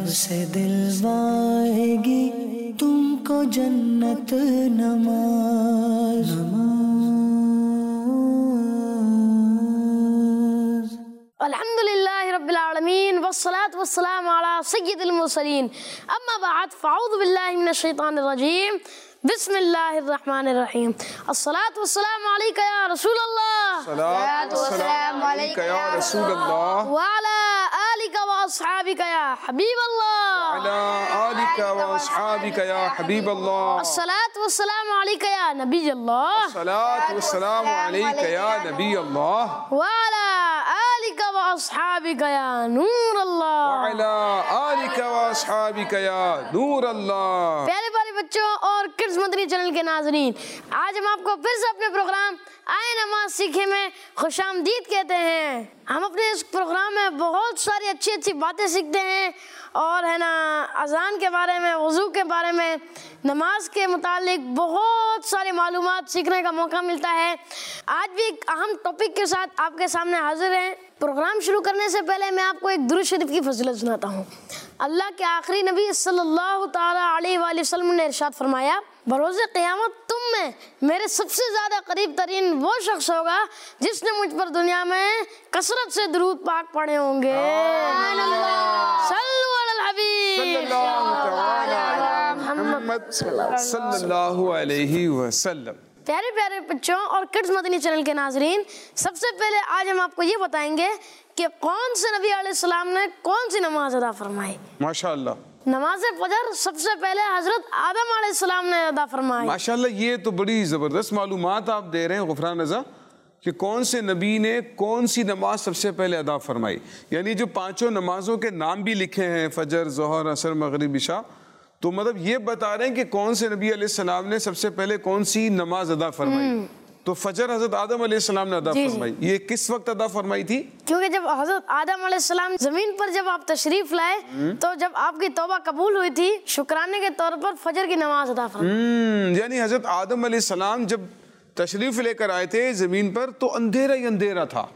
سے دلوائے گی تم کو جنت نماز. الحمدللہ رب العالمین والصلاة والسلام علی سید المرسلین. اما بعد فاعوذ باللہ من الشیطان الرجیم. بسم اللہ الرحمن الرحیم. الصلاة والسلام علیکہ یا رسول اللہ. الصلاة والسلام علیکہ یا رسول اللہ. وعلی آلکہ واصحابکہ یا حبیب اللہ. وعلی آلکہ واصحابکہ یا حبیب اللہ. الصلاة والسلام علیکہ یا نبی اللہ. الصلاة والسلام علیکہ یا نبی اللہ. وعلی آلکہ واصحابکہ یا نور اللہ. وعلی آلکہ واصحابکہ یا نور اللہ. پیارے پیارے بچوں اور کڈز مدنی چینل کے ناظرین، آج ہم آپ کو پھر سے اپنے پروگرام آئے نماز سیکھے میں خوش آمدید کہتے ہیں. ہم اپنے اس پروگرام میں بہت ساری اچھی اچھی باتیں سیکھتے ہیں اور ہے نا اذان کے بارے میں، وضو کے بارے میں، نماز کے متعلق بہت ساری معلومات سیکھنے کا موقع ملتا ہے. آج بھی ایک اہم ٹاپک کے ساتھ آپ کے سامنے حاضر ہیں. پروگرام شروع کرنے سے پہلے میں آپ کو ایک درود شریف کی فضیلت سناتا ہوں. اللہ کے آخری نبی صلی اللہ تعالیٰ علیہ وآلہ وسلم نے ارشاد فرمایا، بروز قیامت تم میں میرے سب سے زیادہ قریب ترین وہ شخص ہوگا جس نے مجھ پر دنیا میں کثرت سے درود پاک پڑھے ہوں گے. صلو علی الحبیب محمد صلی اللہ علیہ وسلم. پیارے پیارے بچوں اور کڈز مدنی چینل کے ناظرین، سب سے پہلے آج ہم آپ کو یہ بتائیں گے کہ کون سے نبی علیہ السلام نے کون سی نماز ادا فرمائی. ماشاءاللہ. نماز فجر سب سے پہلے حضرت آدم علیہ السلام نے ادا فرمائی. ماشاءاللہ، یہ تو بڑی زبردست معلومات آپ دے رہے ہیں غفران رضا کہ کون سے نبی نے کون سی نماز سب سے پہلے ادا فرمائی. یعنی جو پانچوں نمازوں کے نام بھی لکھے ہیں، فجر، ظہر، عصر، مغرب، عشاء، تو مطلب یہ بتا رہے ہیں کہ کون سے نبی علیہ السلام نے سب سے پہلے کون سی نماز ادا فرمائی. تو فجر حضرت آدم علیہ السلام نے ادا فرمائی. یہ کس وقت ادا فرمائی تھی؟ کیونکہ جب حضرت آدم علیہ السلام زمین پر جب آپ تشریف لائے تو جب آپ کی توبہ قبول ہوئی تھی، شکرانے کے طور پر فجر کی نماز ادا فرمائی. یعنی حضرت آدم علیہ السلام جب تشریف لے کر آئے تھے زمین پر تو اندھیرا ہی اندھیرا تھا.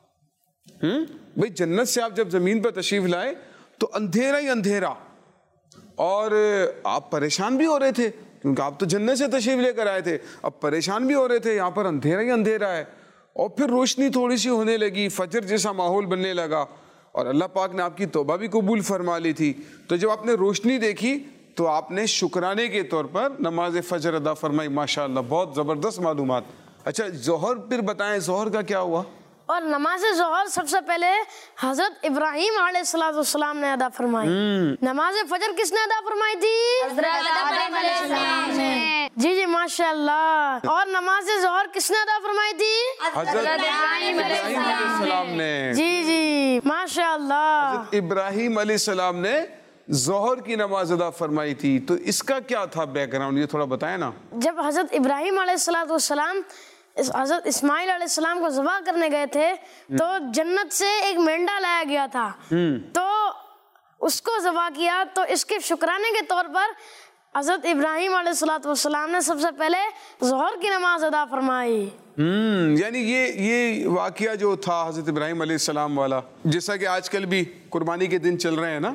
بھئی جنت سے آپ جب زمین پر تشریف لائے تو اندھیرا ہی اندھیرا، اور آپ پریشان بھی ہو رہے تھے کیونکہ آپ تو جنت سے تشریف لے کر آئے تھے. اب پریشان بھی ہو رہے تھے، یہاں پر اندھیرا ہی اندھیرا ہے. اور پھر روشنی تھوڑی سی ہونے لگی، فجر جیسا ماحول بننے لگا، اور اللہ پاک نے آپ کی توبہ بھی قبول فرما لی تھی. تو جب آپ نے روشنی دیکھی تو آپ نے شکرانے کے طور پر نماز فجر ادا فرمائی. ماشاءاللہ، بہت زبردست معلومات. اچھا، ظہر پھر بتائیں، ظہر کا کیا ہوا؟ اور نماز ظہر سب سے پہلے حضرت ابراہیم علیہ السلام نے ادا فرمائی. نماز فجر کس نے ادا فرمائی تھی؟ حضرت آدم علیہ السلام نے. جی ماشاءاللہ. اور نماز ظہر کس نے ادا فرمائی تھی؟ حضرت ابراہیم علیہ السلام نے. جی ماشاءاللہ. حضرت ابراہیم علیہ السلام نے ظہر کی نماز ادا فرمائی تھی. تو اس کا کیا تھا بیک گراؤنڈ، یہ تھوڑا بتائیں نا. جب حضرت ابراہیم علیہ السلام حضرت اسماعیل علیہ السلام کو ذبح کرنے گئے تھے تو جنت سے ایک مینڈا لایا گیا تھا، تو اس کو ذبح کیا. تو اس کے شکرانے کے طور پر حضرت ابراہیم علیہ السلام نے سب سے پہلے ظہر کی نماز ادا فرمائی. یعنی یہ واقعہ جو تھا حضرت ابراہیم علیہ السلام والا، جیسا کہ آج کل بھی قربانی کے دن چل رہے ہیں نا،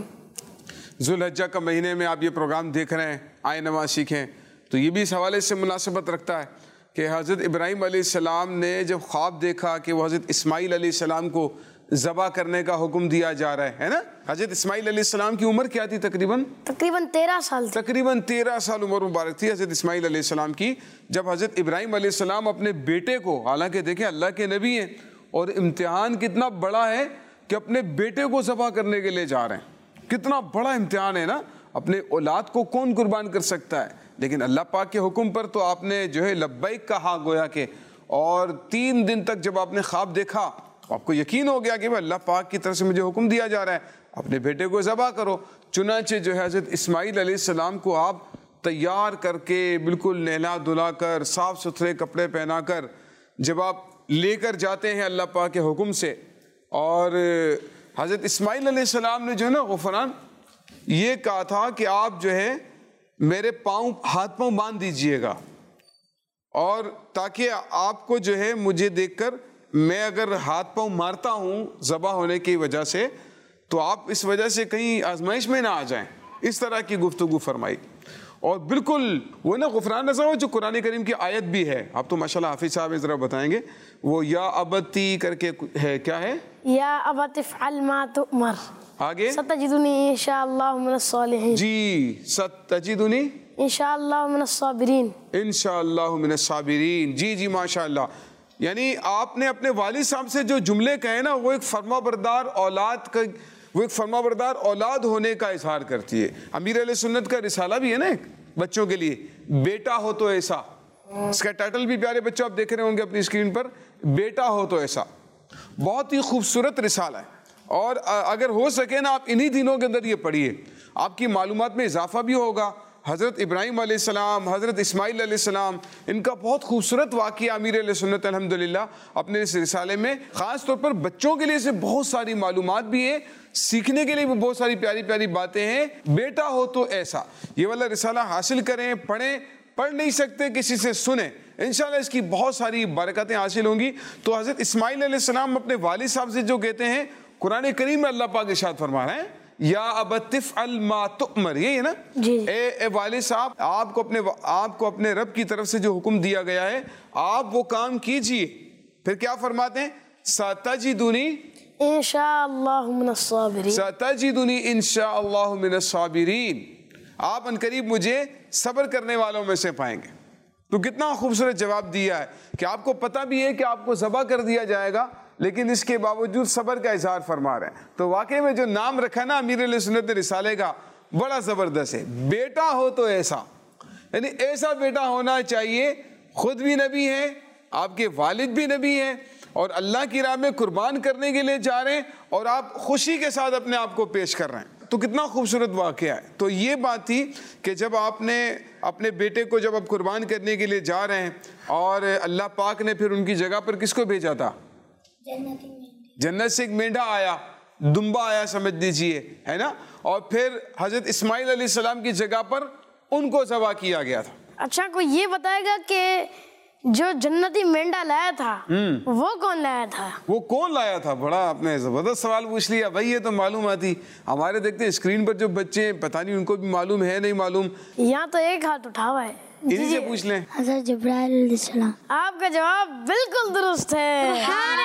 ذو الحجہ کا مہینے میں آپ یہ پروگرام دیکھ رہے ہیں آئے نماز سیکھیں، تو یہ بھی اس حوالے سے مناسبت رکھتا ہے کہ حضرت ابراہیم علیہ السلام نے جب خواب دیکھا کہ وہ حضرت اسماعیل علیہ السلام کو ذبح کرنے کا حکم دیا جا رہا ہے نا. حضرت اسماعیل علیہ السلام کی عمر کیا تھی؟ تقریباً 13 سال. تقریباً 13 سال عمر مبارک تھی حضرت اسماعیل علیہ السلام کی، جب حضرت ابراہیم علیہ السلام اپنے بیٹے کو، حالانکہ دیکھیں اللہ کے نبی ہیں اور امتحان کتنا بڑا ہے کہ اپنے بیٹے کو ذبح کرنے کے لیے جا رہے ہیں. کتنا بڑا امتحان ہے نا. اپنے اولاد کو کون قربان کر سکتا ہے، لیکن اللہ پاک کے حکم پر تو آپ نے جو ہے لبیک کہا گویا کہ. اور 3 دن تک جب آپ نے خواب دیکھا آپ کو یقین ہو گیا کہ اللہ پاک کی طرف سے مجھے حکم دیا جا رہا ہے اپنے بیٹے کو ذبح کرو. چنانچہ جو ہے حضرت اسماعیل علیہ السلام کو آپ تیار کر کے بالکل نہلا دھلا کر صاف ستھرے کپڑے پہنا کر جب آپ لے کر جاتے ہیں اللہ پاک کے حکم سے، اور حضرت اسماعیل علیہ السلام نے جو ہے نا غفران یہ کہا تھا کہ آپ جو ہے میرے ہاتھ پاؤں باندھ دیجئے گا، اور تاکہ آپ کو جو ہے مجھے دیکھ کر میں اگر ہاتھ پاؤں مارتا ہوں ذبح ہونے کی وجہ سے تو آپ اس وجہ سے کہیں آزمائش میں نہ آ جائیں. اس طرح کی گفتگو فرمائی. اور بالکل وہ نا غفران رضا جو قرآن کریم کی آیت بھی ہے, آپ تو ماشاءاللہ حافظ صاحب ذرا بتائیں گے, وہ یا ابتی کر کے ہے, کیا ہے؟ یا ابت افعل ما تؤمر, آگے ستجدنی انشاءاللہ من الصالحین. جی, ستجدنی انشاءاللہ من الصابرین. انشاءاللہ من الصابرین. جی جی ماشاءاللہ. یعنی آپ نے اپنے والد صاحب سے جو جملے کہے نا, وہ ایک فرما بردار اولاد کا, وہ ایک فرما بردار اولاد ہونے کا اظہار کرتی ہے. امیر اہل سنت کا رسالہ بھی ہے نا ایک بچوں کے لیے, بیٹا ہو تو ایسا. اس کا ٹائٹل بھی پیارے بچوں آپ دیکھ رہے ہوں گے اپنی اسکرین پر, بیٹا ہو تو ایسا. بہت ہی خوبصورت رسالہ ہے, اور اگر ہو سکے نا آپ انہی دنوں کے اندر یہ پڑھیے, آپ کی معلومات میں اضافہ بھی ہوگا. حضرت ابراہیم علیہ السلام, حضرت اسماعیل علیہ السلام, ان کا بہت خوبصورت واقعہ امیر علیہ سنت الحمدللہ اپنے اس رسالے میں, خاص طور پر بچوں کے لیے سے بہت ساری معلومات بھی ہیں, سیکھنے کے لیے بھی بہت ساری پیاری پیاری باتیں ہیں. بیٹا ہو تو ایسا, یہ والا رسالہ حاصل کریں, پڑھیں. پڑھ نہیں سکتے کسی سے سنیں, انشاءاللہ اس کی بہت ساری برکتیں حاصل ہوں گی. تو حضرت اسماعیل علیہ السلام اپنے والد صاحب سے جو کہتے ہیں, قرآن کریم میں اللہ پاک ارشاد فرما رہے ہیں, یا ابت افعل ما تؤمر. یہ ہے نا, اے والد صاحب, آپ کو اپنے رب کی طرف سے جو حکم دیا گیا ہے آپ وہ کام کیجئے. پھر کیا فرماتے ہیں, ستجدنی انشاءاللہ من الصابرین. ستجدنی انشاءاللہ من الصابرین. آپ انقریب مجھے صبر کرنے والوں میں سے پائیں گے. تو کتنا خوبصورت جواب دیا ہے کہ آپ کو پتہ بھی ہے کہ آپ کو ذبح کر دیا جائے گا, لیکن اس کے باوجود صبر کا اظہار فرما رہے ہیں. تو واقعی میں جو نام رکھا نا امیر علیہ سنت رسالے کا, بڑا زبردست ہے. بیٹا ہو تو ایسا, یعنی ایسا بیٹا ہونا چاہیے. خود بھی نبی ہے, آپ کے والد بھی نبی ہیں, اور اللہ کی راہ میں قربان کرنے کے لیے جا رہے ہیں, اور آپ خوشی کے ساتھ اپنے آپ کو پیش کر رہے ہیں. تو کتنا خوبصورت واقعہ ہے. تو یہ بات تھی کہ جب آپ نے اپنے بیٹے کو جب آپ قربان کرنے کے لیے جا رہے ہیں, اور اللہ پاک نے پھر ان کی جگہ پر کس کو بھیجا تھا؟ جنت سے ایک مینڈا آیا, دمبا آیا سمجھ لیجیے, ہے نا. اور پھر حضرت اسماعیل علیہ السلام کی جگہ پر ان کو ذبح کیا گیا تھا. اچھا, کوئی یہ بتائے گا کہ جو جنتی مینڈا لایا تھا وہ کون لایا تھا؟ وہ کون لایا تھا؟ بڑا آپ نے زبردست سوال پوچھ لیا بھائی. یہ تو معلوم آتی ہمارے دیکھتے ہیں اسکرین پر جو بچے ہیں, پتہ نہیں ان کو بھی معلوم ہے نہیں معلوم. یہاں تو ایک ہاتھ اٹھا ہوا ہے, انہی سے پوچھ لیں. حضرت جبرائیل علیہ السلام. آپ کا جواب بالکل درست ہے.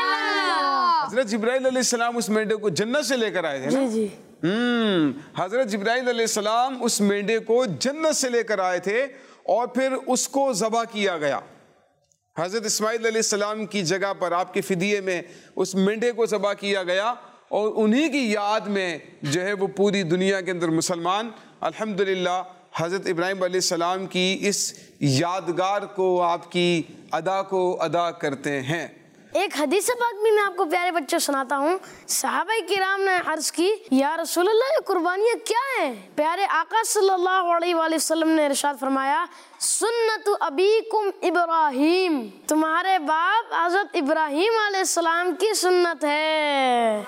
حضرت جبرائیل علیہ السلام اس مینڈے کو جنت سے لے کر آئے تھے نا. جی. حضرت جبرائیل علیہ السلام اس مینڈے کو جنت سے لے کر آئے تھے, اور پھر اس کو ذبح کیا گیا. حضرت اسماعیل علیہ السلام کی جگہ پر آپ کے فدیے میں اس مینڈے کو ذبح کیا گیا, اور انہی کی یاد میں جو ہے وہ پوری دنیا کے اندر مسلمان الحمدللہ حضرت ابراہیم علیہ السلام کی اس یادگار کو, آپ کی ادا کو ادا کرتے ہیں. ایک حدیث پاک بھی میں آپ کو پیارے بچوں سناتا ہوں. صحابہ کرام نے عرض کی, یا رسول اللہ یہ قربانیاں کیا ہیں؟ پیارے آقا صلی اللہ علیہ وآلہ وسلم نے ارشاد فرمایا, سنت ابیکم ابراہیم, تمہارے باپ حضرت ابراہیم علیہ السلام کی سنت ہے.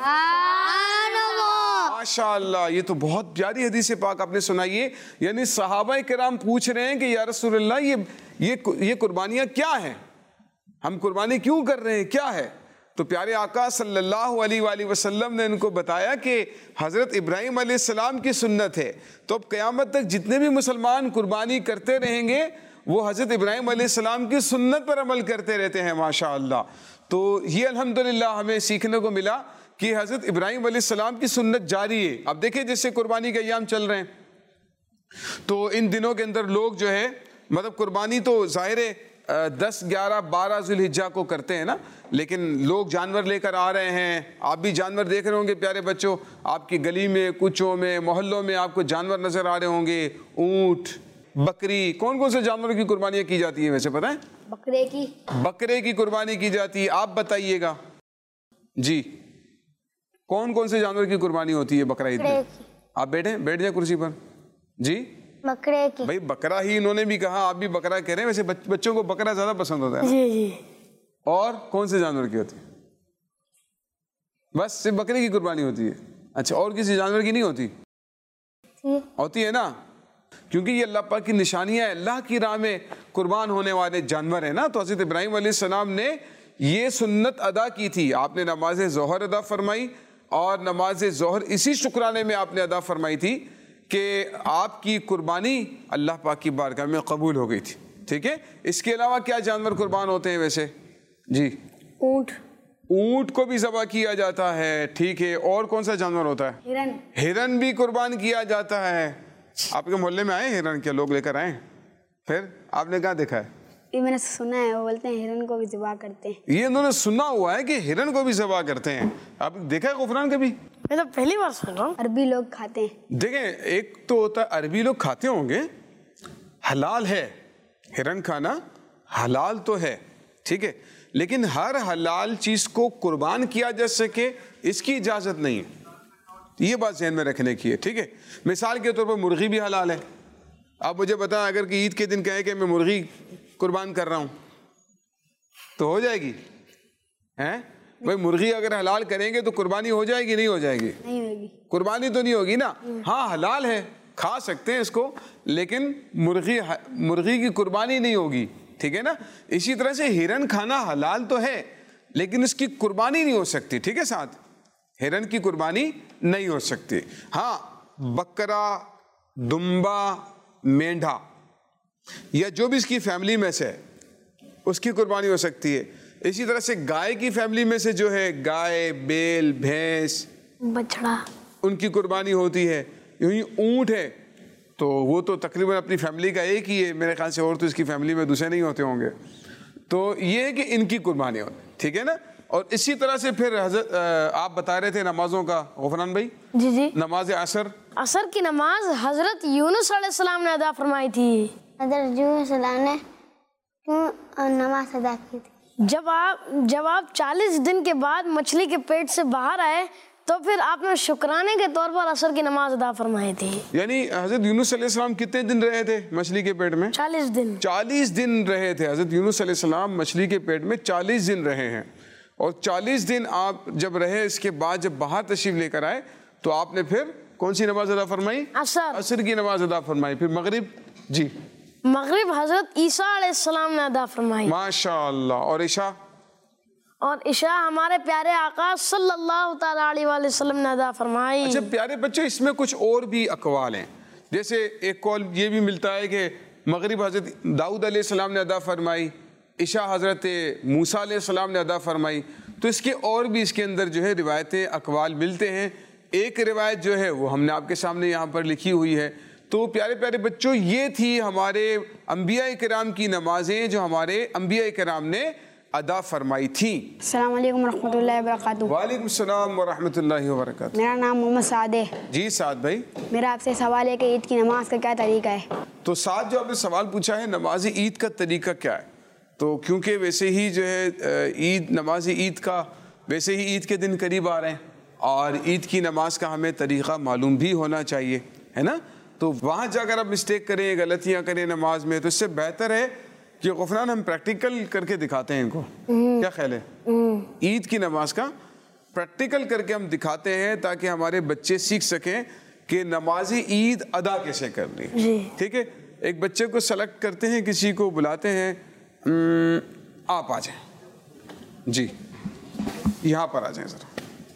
ماشاءاللہ, یہ تو بہت پیاری حدیث پاک آپ نے سنائیے. یعنی صحابہ کرام پوچھ رہے ہیں کہ یا رسول اللہ یہ قربانیاں کیا ہیں, ہم قربانی کیوں کر رہے ہیں, کیا ہے؟ تو پیارے آقا صلی اللہ علیہ وآلہ وسلم نے ان کو بتایا کہ حضرت ابراہیم علیہ السلام کی سنت ہے. تو اب قیامت تک جتنے بھی مسلمان قربانی کرتے رہیں گے وہ حضرت ابراہیم علیہ السلام کی سنت پر عمل کرتے رہتے ہیں ماشاءاللہ. تو یہ الحمدللہ ہمیں سیکھنے کو ملا کہ حضرت ابراہیم علیہ السلام کی سنت جاری ہے. اب دیکھیں جیسے قربانی کے ایام چل رہے ہیں, تو ان دنوں کے اندر لوگ جو ہے مطلب قربانی تو ظاہر ہے 10, 11, 12 ذوالحجہ کو کرتے ہیں نا, لیکن لوگ جانور لے کر آ رہے ہیں. آپ بھی جانور دیکھ رہے ہوں گے پیارے بچوں, آپ کی گلی میں, کوچوں میں, محلوں میں آپ کو جانور نظر آ رہے ہوں گے. اونٹ, بکری, کون سے جانوروں کی قربانیاں کی جاتی ہیں ویسے پتہ ہے؟ بکرے کی قربانی کی جاتی ہے. آپ بتائیے گا جی, کون سے جانور کی قربانی ہوتی ہے بقرہ عید میں؟ آپ بیٹھ جائیں کرسی پر. جی, بکرے کی. بھائی بکرا ہی انہوں نے بھی کہا, آپ بھی بکرا کہہ رہے ہیں. ویسے بچوں کو بکرا زیادہ پسند ہوتا ہے. جی. اور کون سے جانور کی ہوتی ہے؟ بس صرف بکرے کی قربانی ہوتی ہے. اچھا, اور کسی جانور کی نہیں ہوتی؟ ہوتی ہے نا, کیونکہ یہ اللہ پاک کی نشانیاں, اللہ کی راہ میں قربان ہونے والے جانور ہیں نا. تو حضرت ابراہیم علیہ السلام نے یہ سنت ادا کی تھی. آپ نے نماز ظہر ادا فرمائی, اور نماز ظہر اسی شکرانے میں آپ نے ادا فرمائی تھی کہ آپ کی قربانی اللہ پاک کی بارگاہ میں قبول ہو گئی تھی. ٹھیک ہے. اس کے علاوہ کیا جانور قربان ہوتے ہیں ویسے؟ جی اونٹ. اونٹ کو بھی ذبح کیا جاتا ہے. ٹھیک ہے. اور کون سا جانور ہوتا ہے؟ ہرن. ہرن بھی قربان کیا جاتا ہے. آپ کے محلے میں آئے ہرن؟ کیا لوگ لے کر آئے؟ پھر آپ نے کہاں دیکھا ہے؟ یہ میں نے سنا ہے، وہ بولتے ہیں ہرن کو بھی ذبح کرتے ہیں. یہ انہوں نے سنا ہوا ہے کہ ہرن کو بھی ذبح کرتے ہیں. آپ دیکھا ہے غفران کبھی؟ میں تو پہلی بار سن رہا ہوں. عربی لوگ کھاتے ہیں. دیکھیں ایک تو ہوتا ہے عربی لوگ کھاتے ہوں گے، حلال ہے ہرن کھانا، حلال تو ہے. ٹھیک ہے. لیکن ہر حلال چیز کو قربان کیا جا سکے اس کی اجازت نہیں ہے. یہ بات ذہن میں رکھنے کی ہے. ٹھیک ہے. مثال کے طور پر مرغی بھی حلال ہے. آپ مجھے بتائیں اگر کہ عید کے دن کہیں کہ میں مرغی قربان کر رہا ہوں تو ہو جائے گی؟ ہیں بھائی مرغی اگر حلال کریں گے تو قربانی ہو جائے گی نہیں ہو جائے گی؟ نہیں ہوگی. قربانی تو نہیں ہوگی نا. ہاں حلال ہے، کھا سکتے ہیں اس کو، لیکن مرغی کی قربانی نہیں ہوگی. ٹھیک ہے نا. اسی طرح سے ہرن کھانا حلال تو ہے لیکن اس کی قربانی نہیں ہو سکتی. ٹھیک ہے. ساتھ ہرن کی قربانی نہیں ہو سکتی. ہاں بکرا، دمبا، مینڈھا یا جو بھی اس کی فیملی میں سے اس کی قربانی ہو سکتی ہے. اسی طرح سے گائے کی فیملی میں سے جو ہے گائے، بیل، بھینس، بچڑا، ان کی قربانی ہوتی ہے. یوں اونٹ ہے تو وہ تو تقریباً اپنی فیملی کا ایک ہی ہے میرے خیال سے، اور تو اس کی فیملی میں دوسرے نہیں ہوتے ہوں گے. تو یہ ہے کہ ان کی قربانی ہو. ٹھیک ہے نا. اور اسی طرح سے پھر حضرت آپ بتا رہے تھے نمازوں کا غفران بھائی. جی جی. نماز عصر کی نماز حضرت یونس علیہ السلام نے ادا فرمائی تھی. حضرت یونس علیہ السلام نے کیوں نماز ادا کی تھی؟ جب آپ 40 دن کے بعد مچھلی کے پیٹ سے باہر آئے تو پھر آپ نے شکرانے کے طور پر عصر کی نماز ادا فرمائی تھی. یعنی حضرت یونس علیہ السلام کتنے دن رہے تھے مچھلی کے پیٹ میں؟ 40 دن. 40 دن رہے تھے. حضرت یونس علیہ السلام مچھلی کے پیٹ میں 40 دن رہے ہیں. اور 40 دن آپ جب رہے اس کے بعد جب باہر تشریف لے کر آئے تو آپ نے پھر کون سی نماز ادا فرمائی؟ عصر کی نماز ادا فرمائی. پھر مغرب؟ جی مغرب حضرت عیسیٰ علیہ السلام نے ادا فرمائی. ماشاءاللہ. اور عشاء؟ اور عشاء ہمارے پیارے آقا صلی اللہ تعالیٰ علیہ وآلہ وسلم نے ادا فرمائی. اچھا پیارے بچے اس میں کچھ اور بھی اقوال ہیں. جیسے ایک قول یہ بھی ملتا ہے کہ مغرب حضرت داؤد علیہ السلام نے ادا فرمائی، عشاء حضرت موسیٰ علیہ السلام نے ادا فرمائی. تو اس کے اور بھی اس کے اندر جو ہے روایتیں اقوال ملتے ہیں. ایک روایت جو ہے وہ ہم نے آپ کے سامنے یہاں پر لکھی ہوئی ہے. تو پیارے پیارے بچوں یہ تھی ہمارے انبیاء کرام کی نمازیں جو ہمارے انبیاء کرام نے ادا فرمائی تھیں. السلام علیکم ورحمۃ اللہ وبرکاتہ. وعلیکم السلام ورحمۃ اللہ وبرکاتہ. میرا نام محمد سعد ہے. جی سعد بھائی. میرا آپ سے سوال ہے کہ عید کی نماز کا کیا طریقہ ہے؟ تو سعد جو آپ نے سوال پوچھا ہے نماز عید کا طریقہ کیا ہے، تو کیونکہ ویسے ہی جو ہے عید نماز عید کا ویسے ہی عید کے دن قریب آ رہے ہیں اور عید کی نماز کا ہمیں طریقہ معلوم بھی ہونا چاہیے ہے نا. تو وہاں جا کر آپ مسٹیک کریں، غلطیاں کریں نماز میں، تو اس سے بہتر ہے کہ غفران ہم پریکٹیکل کر کے دکھاتے ہیں ان کو. کیا خیال ہے؟ عید کی نماز کا پریکٹیکل کر کے ہم دکھاتے ہیں تاکہ ہمارے بچے سیکھ سکیں کہ نماز عید ادا کیسے کرنی ہے. ٹھیک ہے. ایک بچے کو سلیکٹ کرتے ہیں، کسی کو بلاتے ہیں، آپ آ جائیں جی یہاں پر آ جائیں ذرا.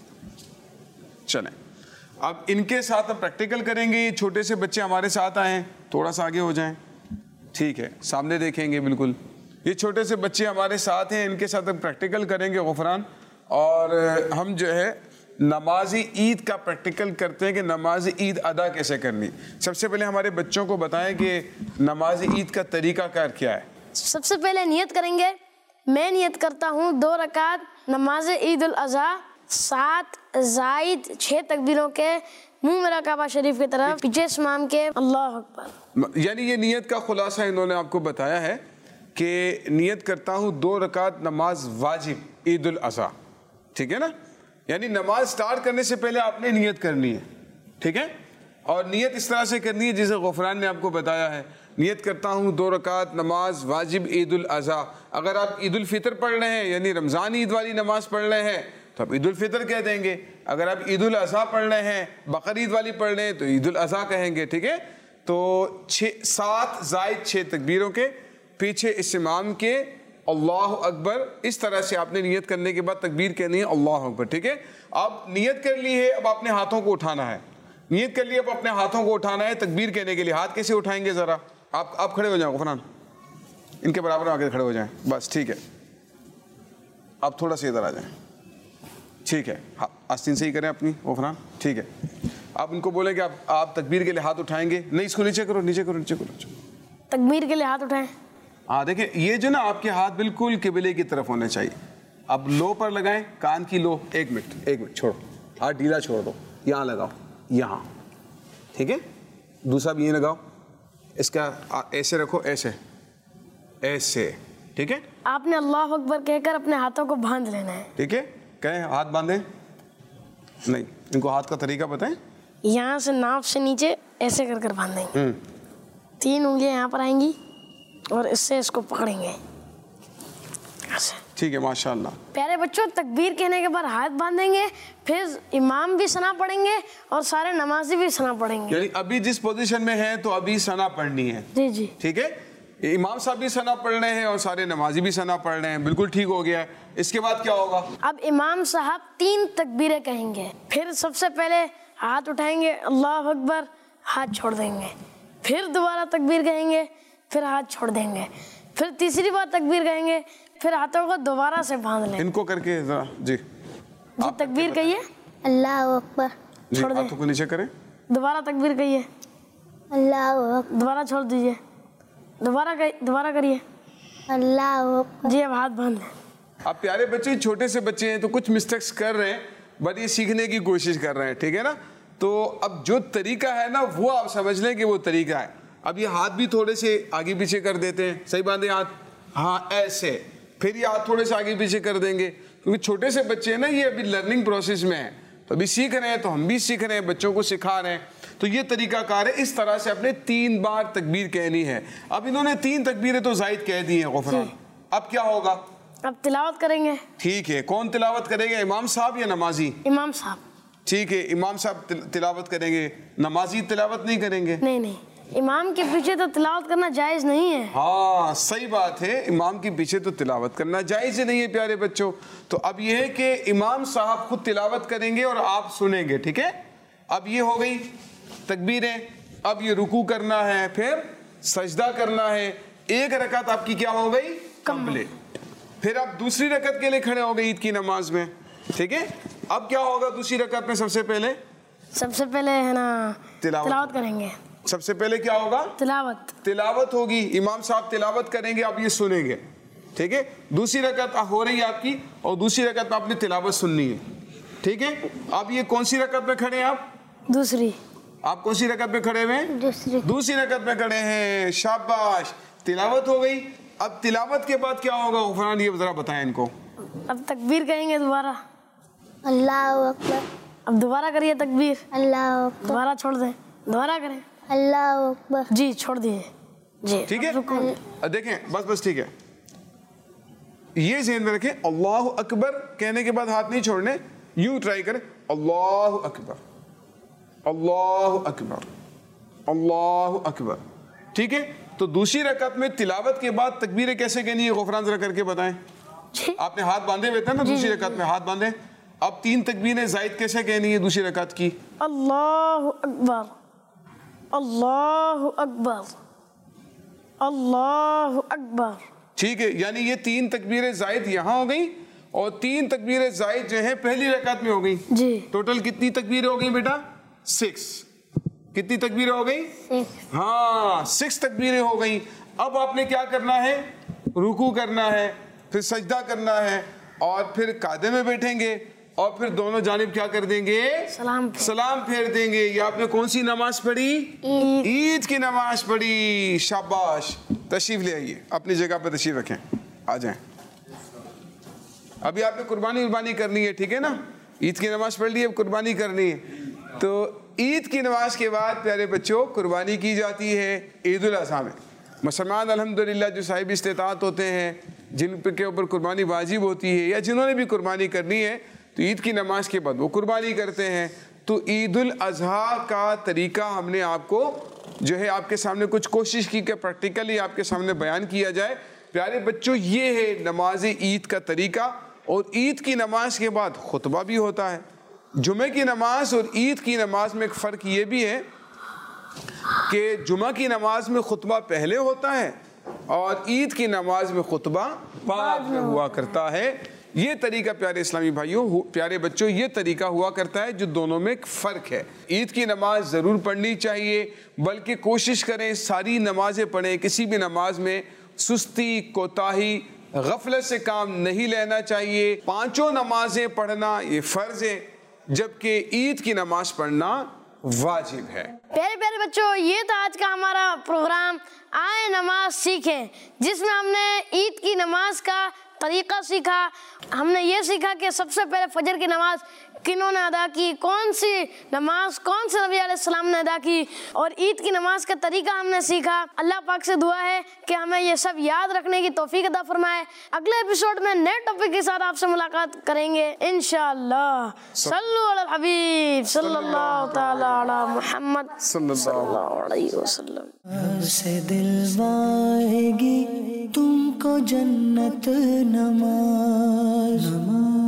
چلیں اب ان کے ساتھ اب پریکٹیکل کریں گے. یہ چھوٹے سے بچے ہمارے ساتھ آئیں، تھوڑا سا آگے ہو جائیں. ٹھیک ہے. سامنے دیکھیں گے. بالکل یہ چھوٹے سے بچے ہمارے ساتھ ہیں، ان کے ساتھ اب پریکٹیکل کریں گے غفران. اور ہم جو ہے نماز عید کا پریکٹیکل کرتے ہیں کہ نماز عید ادا کیسے کرنی. سب سے پہلے ہمارے بچوں کو بتائیں کہ نماز عید کا طریقہ کار کیا ہے. سب سے پہلے نیت کریں گے. میں نیت کرتا ہوں 2 رکعت نماز عید الاضحیٰ 7 زائد 6 تکبیروں کے، منہ میرا کعبہ شریف کی طرف، پیچھے امام کے، اللہ اکبر. یعنی یہ نیت کا خلاصہ انہوں نے آپ کو بتایا ہے کہ نیت کرتا ہوں 2 رکعت نماز واجب عید الاضحیٰ. ٹھیک ہے نا. یعنی نماز سٹارٹ کرنے سے پہلے آپ نے نیت کرنی ہے. ٹھیک ہے. اور نیت اس طرح سے کرنی ہے جسے غفران نے آپ کو بتایا ہے. نیت کرتا ہوں 2 رکعت نماز واجب عید الاضحیٰ. اگر آپ عید الفطر پڑھ رہے ہیں یعنی رمضان عید والی نماز پڑھ رہے ہیں تو آپ عید الفطر کہہ دیں گے. اگر آپ عید الاضحیٰ پڑھ رہے ہیں، بقرعید والی پڑھ رہے ہیں تو عید الاضحیٰ کہیں گے. ٹھیک ہے. تو 7 زائد 6 تکبیروں کے، پیچھے اس امام کے، اللہ اکبر. اس طرح سے آپ نے نیت کرنے کے بعد تکبیر کہنی ہے اللہ اکبر. ٹھیک ہے. آپ نیت کر لی ہے, اب اپنے ہاتھوں کو اٹھانا ہے, نیت کر لی اب اپنے ہاتھوں کو اٹھانا ہے تکبیر کہنے کے لیے. ہاتھ کیسے اٹھائیں گے ذرا, آپ کھڑے ہو جائیں غفران, ان کے برابر آ کے کھڑے ہو جائیں, بس ٹھیک ہے. آپ تھوڑا سا ادھر آ جائیں, ٹھیک ہے, آستین سے ہی کریں اپنی غفران, ٹھیک ہے. آپ ان کو بولیں کہ آپ تکبیر کے لیے ہاتھ اٹھائیں گے, نہیں اس کو نیچے کرو, نیچے کرو, نیچے کرو. تکبیر کے لیے ہاتھ اٹھائیں. ہاں دیکھیں یہ جو نا آپ کے ہاتھ بالکل قبلے کی طرف ہونے چاہیے. اب لو پر لگائیں, کان کی لو, ایک منٹ چھوڑو, ہاتھ ڈھیلا چھوڑ دو, یہاں لگاؤ, یہاں, ٹھیک ہے. دوسرا بھی یہ لگاؤ, اس کا ایسے رکھو, ایسے, ٹھیک ہے. آپ نے اللہ اکبر کہہ کر اپنے ہاتھوں کو باندھ لینا ہے, ٹھیک ہے. کہیں ہاتھ باندھیں, نہیں, ان کو ہاتھ کا طریقہ بتائیں. یہاں سے ناف سے نیچے ایسے کر کر باندھیں گے, 3 انگلیاں یہاں پر آئیں گی اور اس سے اس کو پکڑیں گے, ٹھیک ہے, ماشاء اللہ. پیارے بچوں, تکبیر کہنے کے بعد ہاتھ باندھیں گے, پھر امام بھی ثنا پڑھیں گے اور سارے نمازی بھی ثنا پڑھیں گے. یعنی ابھی جس پوزیشن میں ہیں تو ابھی ثنا پڑھنی ہے, جی جی, ٹھیک ہے. امام صاحب بھی ثنا پڑھ رہے ہیں اور سارے نمازی بھی ثنا پڑھ رہے ہیں, بالکل ٹھیک ہو گیا ہے. اس کے بعد کیا ہوگا؟ اب امام صاحب 3 تکبیریں کہیں گے, پھر سب سے پہلے ہاتھ اٹھائیں گے, اللہ اکبر, ہاتھ چھوڑ دیں گے, پھر دوبارہ تکبیر کہیں گے, پھر ہاتھ چھوڑ دیں گے, پھر تیسری بار تکبیر کہیں گے, پھر ہاتھوں کو دوبارہ سے باندھ لیں. ان کو کر کے ذرا, جی تکبیر کہیے, اللہ اکبر, جی, چھوڑ دیں, ہاتھوں کو نیچے کریں, دوبارہ تکبیر کہیے, اللہ اکبر, دوبارہ چھوڑ دیجیے, دوبارہ کریے, اللہ اکبر. جی اب ہاتھ باندھ لیں. آپ پیارے بچے چھوٹے سے بچے ہیں تو کچھ مسٹیکس کر رہے ہیں, بٹ یہ سیکھنے کی کوشش کر رہے ہیں, ٹھیک ہے نا. تو اب جو طریقہ ہے نا وہ آپ سمجھ لیں کہ وہ طریقہ ہے. اب یہ ہاتھ بھی تھوڑے سے آگے پیچھے کر دیتے ہیں, صحیح باندھے ہاتھ, ہاں ایسے, پھر یہ ہاتھ تھوڑے سے آگے پیچھے کر دیں گے, کیونکہ چھوٹے سے بچے ہیں نا, یہ ابھی لرننگ پروسیس میں ہیں, تو ابھی سیکھ رہے ہیں, تو ہم بھی سیکھ رہے ہیں, بچوں کو سکھا رہے ہیں. تو یہ طریقہ کار ہے, اس طرح سے اپنے 3 بار تکبیر کہنی ہے. اب انہوں نے 3 تکبیریں تو زائد کہہ دی ہیں غفران, اب کیا ہوگا؟ اب تلاوت کریں گے. ٹھیک ہے, کون تلاوت کرے گا, امام صاحب یا نمازی؟ امام صاحب. ٹھیک ہے, امام صاحب تلاوت کریں گے, نمازی تلاوت نہیں کریں گے؟ نہیں, امام کے پیچھے تو تلاوت کرنا جائز نہیں ہے. ہاں صحیح بات ہے, امام کے پیچھے تو تلاوت کرنا جائز ہی نہیں ہے پیارے بچوں. تو اب یہ ہے کہ امام صاحب خود تلاوت کریں گے اور آپ سنیں گے, ٹھیک ہے. اب یہ ہو گئی تکبیریں, اب یہ رکوع کرنا ہے, پھر سجدہ کرنا ہے. 1 رکعت آپ کی کیا ہو گئی؟ کمپلیٹ. پھر آپ دوسری رکعت کے لیے کھڑے ہو گئے عید کی نماز میں, ٹھیک ہے. اب کیا ہوگا دوسری رکعت میں؟ سب سے پہلے ہے نا تلاوت کریں گے. سب سے پہلے کیا ہوگا؟ تلاوت ہوگی, امام صاحب تلاوت کریں گے, آپ یہ سنیں گے, ٹھیک ہے. دوسری رکعت ہو رہی ہے آپ کی, اور دوسری رکعت میں آپ نے تلاوت سننی ہے, ٹھیک ہے. اب یہ کون سی رکعت میں کھڑے ہیں آپ؟ دوسری. آپ کون سی رکعت میں کھڑے ہوئے ہیں؟ دوسری رکعت میں کھڑے ہیں, شاباش. تلاوت ہو گئی. اب تلاوت کے بعد کیا ہوگا غفران, یہ ذرا بتائیں ان کو. اب تکبیر کہیں گے دوبارہ, اللہ اکبر. اب دوبارہ کریے تکبیر, اللہ اکبر. دوبارہ چھوڑ دیں, دوبارہ کریں, اللہ اکبر. جی چھوڑ دیے, جی ٹھیک ہے. دیکھیں بس ٹھیک ہے, یہ ذہن میں رکھیں, اللہ اکبر کہنے کے بعد ہاتھ نہیں چھوڑنے, یوں ٹرائی کریں, اللہ اکبر, اللہ اکبر, اللہ اکبر, ٹھیک ہے. تو دوسری رکعت میں تلاوت کے بعد تکبیریں کیسے کہنی ہے غفران ذرا کر کے بتائیں. آپ نے ہاتھ باندھے ہوئے تھے نا دوسری رکعت میں, ہاتھ باندھے. اب 3 تکبیریں زائد کیسے کہنی ہے دوسری رکعت کی؟ اللہ اکبر, اللہ اکبر, اللہ اکبر, ٹھیک ہے. یعنی یہ 3 تکبیریں زائد یہاں ہو گئی, اور 3 تکبیریں زائد جو ہیں پہلی رکعت میں ہو گئی. جی ٹوٹل کتنی تکبیریں ہو گئی بیٹا؟ 6. کتنی تکبیریں ہو گئی؟ 6. ہاں 6 تکبیریں ہو گئی. اب آپ نے کیا کرنا ہے؟ رکوع کرنا ہے, پھر سجدہ کرنا ہے, اور پھر قاعدے میں بیٹھیں گے, اور پھر دونوں جانب کیا کر دیں گے؟ سلام پھیر دیں گے. یہ آپ نے کون سی نماز پڑھی؟ عید کی نماز پڑھی. شاباش. تشریف لے آئیے, اپنی جگہ پہ تشریف رکھیں, آ جائیں. ابھی آپ نے قربانی کرنی ہے, ٹھیک ہے نا. عید کی نماز پڑھ لی, اب قربانی کرنی ہے. تو عید کی نماز کے بعد پیارے بچوں قربانی کی جاتی ہے عید الاضحیٰ میں. مسلمان الحمدللہ جو صاحب استطاعت ہوتے ہیں, جن کے اوپر قربانی واجب ہوتی ہے, یا جنہوں نے بھی قربانی کرنی ہے, تو عید کی نماز کے بعد وہ قربانی کرتے ہیں. تو عید الاضحیٰ کا طریقہ ہم نے آپ کو جو ہے آپ کے سامنے کچھ کوشش کی کہ پریکٹیکلی آپ کے سامنے بیان کیا جائے. پیارے بچوں یہ ہے نماز عید کا طریقہ. اور عید کی نماز کے بعد خطبہ بھی ہوتا ہے. جمعے کی نماز اور عید کی نماز میں ایک فرق یہ بھی ہے کہ جمعہ کی نماز میں خطبہ پہلے ہوتا ہے اور عید کی نماز میں خطبہ بعد میں ہوا کرتا ہے. یہ طریقہ پیارے اسلامی بھائیوں، پیارے بچوں، یہ طریقہ ہوا کرتا ہے جو دونوں میں ایک فرق ہے. عید کی نماز ضرور پڑھنی چاہیے، بلکہ کوشش کریں ساری نمازیں پڑھیں. کسی بھی نماز میں سستی، کوتاہی، غفلت سے کام نہیں لینا چاہیے. پانچوں نمازیں پڑھنا یہ فرض ہے، جبکہ عید کی نماز پڑھنا واجب ہے. پیارے پیارے بچوں، یہ تھا آج کا ہمارا پروگرام آئے نماز سیکھیں، جس میں ہم نے عید کی نماز کا طریقہ سیکھا. ہم نے یہ سیکھا کہ سب سے پہلے فجر کی نماز کنہوں نے ادا کی، کون سی نماز کون سے نبی علیہ السلام نے ادا کی، اور عید کی نماز کا طریقہ ہم نے سیکھا. اللہ پاک سے دعا ہے کہ ہمیں یہ سب یاد رکھنے کی توفیق عطا فرمائے. اگلے ایپیسوڈ میں نئے ٹاپک کے ساتھ آپ سے ملاقات کریں گے انشاءاللہ. صلو علی الحبیب صلی اللہ تعالی علی محمد صلی اللہ علیہ وسلم. سے دلوائے گی تم کو جنت نماز.